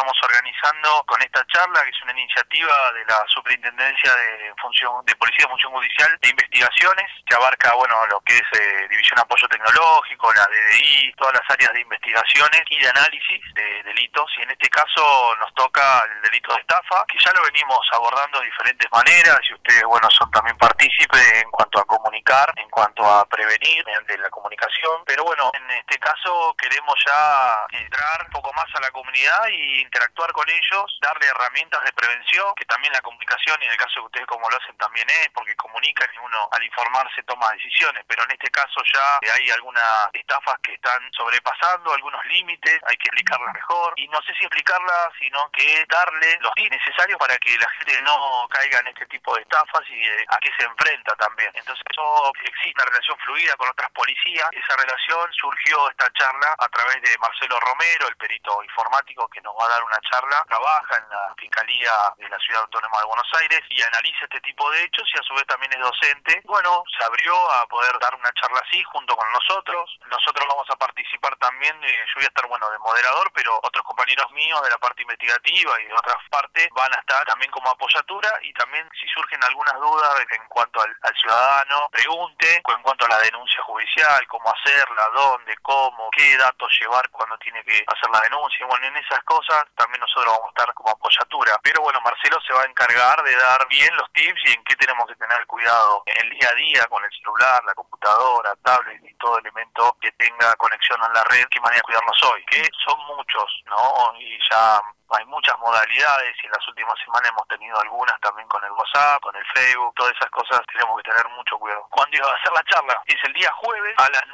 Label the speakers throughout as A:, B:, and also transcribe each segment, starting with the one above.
A: estamos organizando con esta charla, que es una iniciativa de la Superintendencia de Policía de Función Judicial de Investigaciones, que abarca, lo que es División de Apoyo Tecnológico, la DDI, todas las áreas de investigaciones y de análisis de delitos, y en este caso nos toca el delito de estafa, que ya lo venimos abordando de diferentes maneras, y ustedes, son también partícipes en cuanto a comunicar, en cuanto a prevenir mediante la comunicación, pero en este caso queremos ya entrar un poco más a la comunidad y interactuar con ellos, darle herramientas de prevención, que también la comunicación, y en el caso de ustedes como lo hacen también es, porque comunican y uno al informarse toma decisiones, pero en este caso ya hay algunas estafas que están sobrepasando algunos límites, hay que explicarlas mejor, y no sé si explicarlas, sino que darle los tips necesarios para que la gente no caiga en este tipo de estafas y a qué se enfrenta también. Entonces eso, existe una relación fluida con otras policías. Esa relación surgió esta charla a través de Marcelo Romero, el perito informático que nos va a dar una charla, trabaja en la Fiscalía de la Ciudad Autónoma de Buenos Aires y analiza este tipo de hechos, y a su vez también es docente. Se abrió a poder dar una charla así junto con nosotros. Nosotros vamos a participar también, yo voy a estar de moderador, pero otros compañeros míos de la parte investigativa y de otras partes van a estar también como apoyatura, y también si surgen algunas dudas en cuanto al ciudadano, pregunte en cuanto a la denuncia judicial, cómo hacerla, dónde, cómo, qué datos llevar cuando tiene que hacer la denuncia. En esas cosas también nosotros vamos a estar como apoyatura. Pero Marcelo se va a encargar de dar bien los tips y en qué tenemos que tener cuidado en el día a día con el celular, la computadora, tablet y todo elemento que tenga conexión a la red, qué manera de cuidarnos hoy, que son muchos, ¿no? Y ya hay muchas modalidades, y en las últimas semanas hemos tenido algunas también con el WhatsApp, con el Facebook, todas esas cosas tenemos que tener mucho cuidado. ¿Cuándo iba a hacer la charla? Es el día jueves a las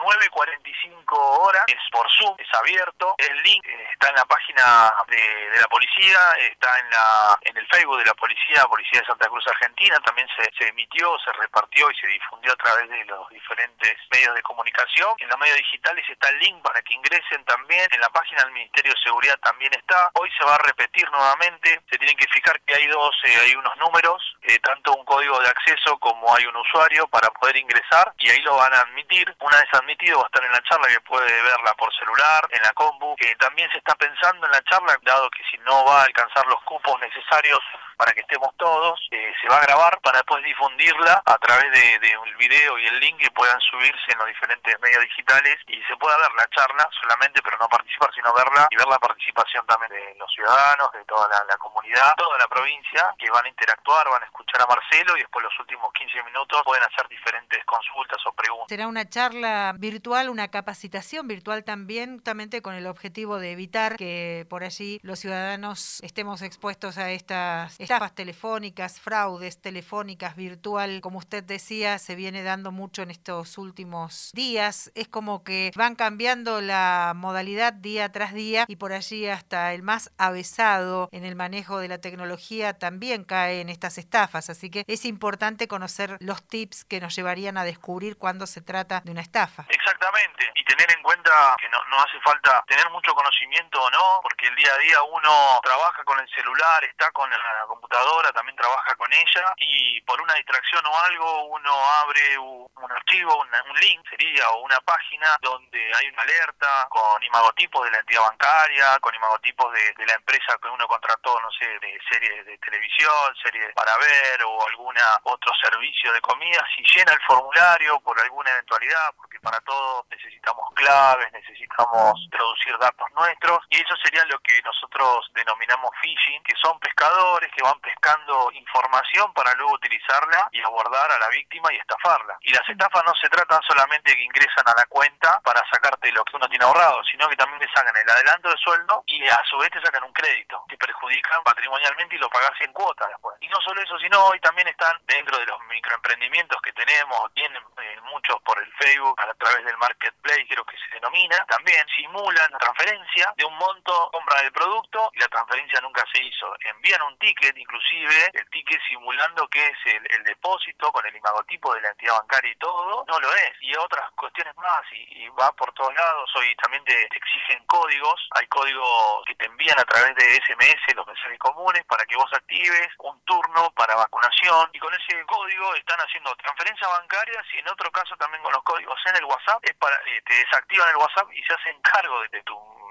A: 9:45 horas, es por Zoom, es abierto, el link está en la página de la policía, está en el Facebook de la Policía de Santa Cruz Argentina, también se emitió, se repartió y se difundió a través de los diferentes medios de comunicación. En los medios digitales está el link para que ingresen también, en la página del Ministerio de Seguridad también está. Hoy se va a repetir nuevamente, se tienen que fijar que hay unos números, tanto un código de acceso como hay un usuario para poder ingresar, y ahí lo van a admitir. Una vez admitido va a estar en la charla, que puede verla por celular, en la compu. También se está pensando en la charla, dado que si no va a alcanzar los cupos necesarios para que estemos todos, se va a grabar para después difundirla a través de un video y el link que puedan subirse en los diferentes medios digitales, y se pueda ver la charla solamente, pero no participar, sino verla, y ver la participación también de los ciudadanos, de toda la comunidad, toda la provincia, que van a interactuar, van a escuchar a Marcelo, y después los últimos 15 minutos pueden hacer diferentes consultas o preguntas.
B: Será una charla virtual, una capacitación virtual también, justamente con el objetivo de evitar que por allí los ciudadanos estemos expuestos a estas estafas telefónicas, fraudes telefónicas, virtual. Como usted decía, se viene dando mucho en estos últimos días. Es como que van cambiando la modalidad día tras día, y por allí hasta el más avesado en el manejo de la tecnología también cae en estas estafas. Así que es importante conocer los tips que nos llevarían a descubrir cuando se trata de una estafa.
A: Exactamente, y tener en cuenta que no hace falta tener mucho conocimiento o no, porque el día a día uno trabaja con el celular, está con la computadora, también trabaja con ella, y por una distracción o algo uno abre un archivo, un link sería, o una página donde hay una alerta con imagotipos de la entidad bancaria, con imagotipos de la empresa que uno contrató, no sé, de series de televisión, series para ver, o alguna otro servicio de comida. Si llena el formulario por alguna eventualidad, porque para todo necesitamos claves, necesitamos introducir datos nuestros, y eso sería lo que nosotros denominamos phishing, que son pescadores que van pescando información para luego utilizarla y abordar a la víctima y estafarla. Y las estafas no se tratan solamente de que ingresan a la cuenta para sacarte lo que uno tiene ahorrado, sino que también te sacan el adelanto de sueldo y a su vez te sacan un crédito, te perjudican patrimonialmente y lo pagás en cuotas después. Y no solo eso, sino hoy también están dentro de los microemprendimientos que tenemos, tienen muchos por el Facebook, a través del marketplace, creo que se denomina, también simulan la transferencia de un monto, compra del producto, y la transferencia nunca se hizo. Envían un ticket, inclusive el ticket simulando que es el depósito con el imagotipo de la entidad bancaria y todo, no lo es. Y otras cuestiones más, y va por todos lados. Hoy también te exigen códigos, hay códigos que te envían a través de SMS, los mensajes comunes, para que vos actives un turno para vacunación, y con ese código están haciendo transferencias bancarias, y en otro caso también con los códigos en el WhatsApp, es para te desactivan el WhatsApp y se hacen cargo de tu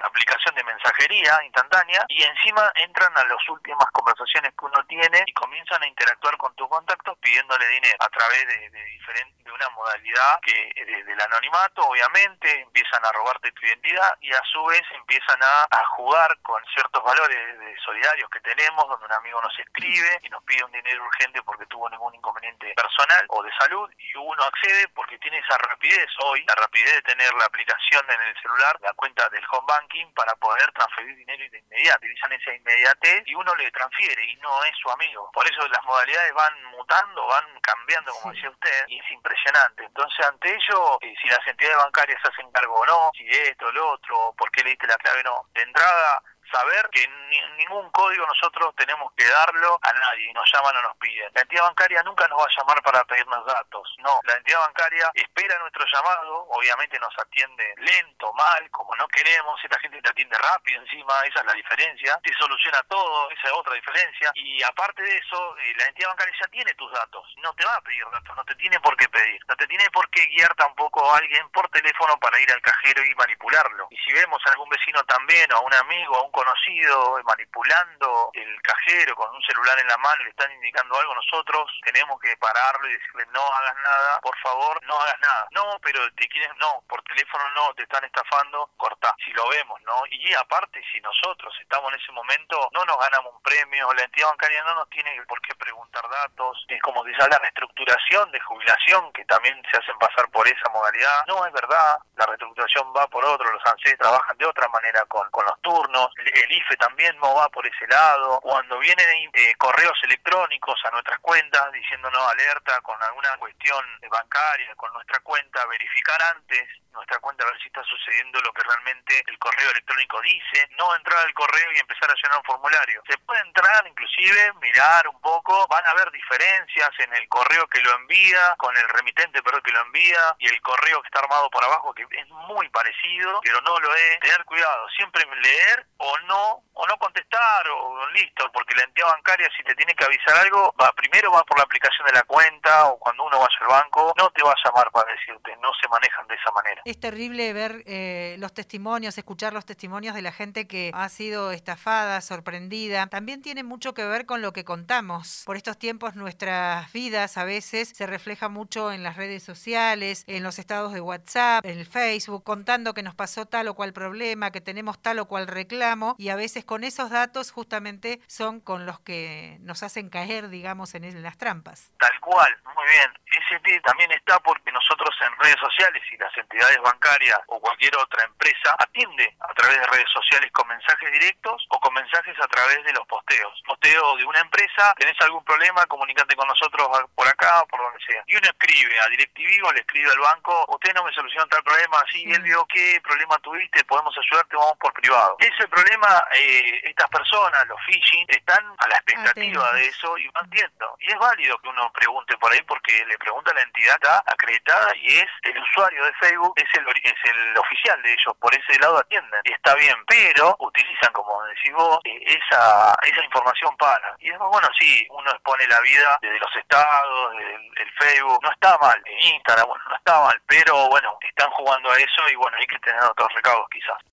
A: aplicación de mensajería instantánea y encima entran a las últimas conversaciones que uno tiene y comienzan a interactuar con tus contactos pidiéndole dinero a través de una modalidad que del anonimato, obviamente, empiezan a robarte tu identidad y a su vez empiezan a jugar con ciertos valores solidarios que tenemos, donde un amigo nos escribe y nos pide un dinero urgente porque tuvo ningún inconveniente personal o de salud y uno accede porque tiene esa rapidez hoy, la rapidez de tener la aplicación en el celular, la cuenta del home banking para poder transferir dinero de inmediato. Utilizan esa inmediatez y uno le transfiere y no es su amigo. Por eso las modalidades van mutando, van cambiando, como decía usted, y es impresionante. Entonces, ante ello, si las entidades bancarias se hacen cargo o no, si esto, lo otro, por qué le diste la clave o no, de entrada, saber que ningún código nosotros tenemos que darlo a nadie, nos llaman o nos piden. La entidad bancaria nunca nos va a llamar para pedirnos datos, no. La entidad bancaria espera nuestro llamado, obviamente nos atiende lento, mal, como no queremos, esta gente te atiende rápido encima, esa es la diferencia, te soluciona todo, esa es otra diferencia, y aparte de eso, la entidad bancaria ya tiene tus datos, no te va a pedir datos, no te tiene por qué pedir, no te tiene por qué guiar tampoco a alguien por teléfono para ir al cajero y manipularlo. Y si vemos a algún vecino también, o a un amigo, a un conocido manipulando el cajero con un celular en la mano y le están indicando algo, nosotros tenemos que pararlo y decirle no hagas nada, por favor, no hagas nada. No, pero te quieren, no, por teléfono no, te están estafando, cortá. Si lo vemos, ¿no? Y aparte, si nosotros estamos en ese momento, no nos ganamos un premio, la entidad bancaria no nos tiene por qué preguntar datos, es como que ya la reestructuración de jubilación, que también se hacen pasar por esa modalidad, no es verdad, la reestructuración va por otro, los ANSES trabajan de otra manera con los turnos, el IFE también no va por ese lado. Cuando vienen correos electrónicos a nuestras cuentas diciéndonos alerta con alguna cuestión bancaria, con nuestra cuenta, verificar antes nuestra cuenta a ver si está sucediendo lo que realmente el correo electrónico dice, no entrar al correo y empezar a llenar un formulario. Se puede entrar, inclusive, mirar un poco, van a haber diferencias en el correo que lo envía, con el remitente, que lo envía, y el correo que está armado por abajo, que es muy parecido, pero no lo es. Tener cuidado, siempre leer o no contestar, o listo, porque la entidad bancaria, si te tiene que avisar algo, primero va por la aplicación de la cuenta, o cuando uno vaya al banco, no te va a llamar para decirte, no se manejan de esa manera.
B: Es terrible ver los testimonios, escuchar los testimonios de la gente que ha sido estafada, sorprendida. También tiene mucho que ver con lo que contamos. Por estos tiempos nuestras vidas a veces se refleja mucho en las redes sociales, en los estados de WhatsApp, en el Facebook, contando que nos pasó tal o cual problema, que tenemos tal o cual reclamo, y a veces con esos datos justamente son con los que nos hacen caer, digamos, en las trampas.
A: Tal cual, muy bien. Ese también está porque nosotros en redes sociales y las entidades bancarias o cualquier otra empresa atiende a través de redes sociales con mensajes directos o con mensajes a través de los posteos. Posteo de una empresa, tenés algún problema, comunícate con nosotros por acá, por donde sea. Y uno escribe a DirecTV o le escribe al banco, usted no me solucionó tal problema, sí, él vio qué problema tuviste, podemos ayudarte, vamos por privado. Ese problema, estas personas, los phishing, están a la expectativa de eso y van viendo. Y es válido que uno pregunte por ahí porque le pregunta a la entidad acreditada y es el usuario de Facebook, es el oficial de ellos, por ese lado atienden. Y está bien, pero utilizan, como decís vos, esa información para. Y después, bueno, sí, uno expone la vida desde los estados, del Facebook, no está mal, Instagram, bueno, no está mal, pero bueno, están jugando a eso y bueno, hay que tener otros recaudos quizás.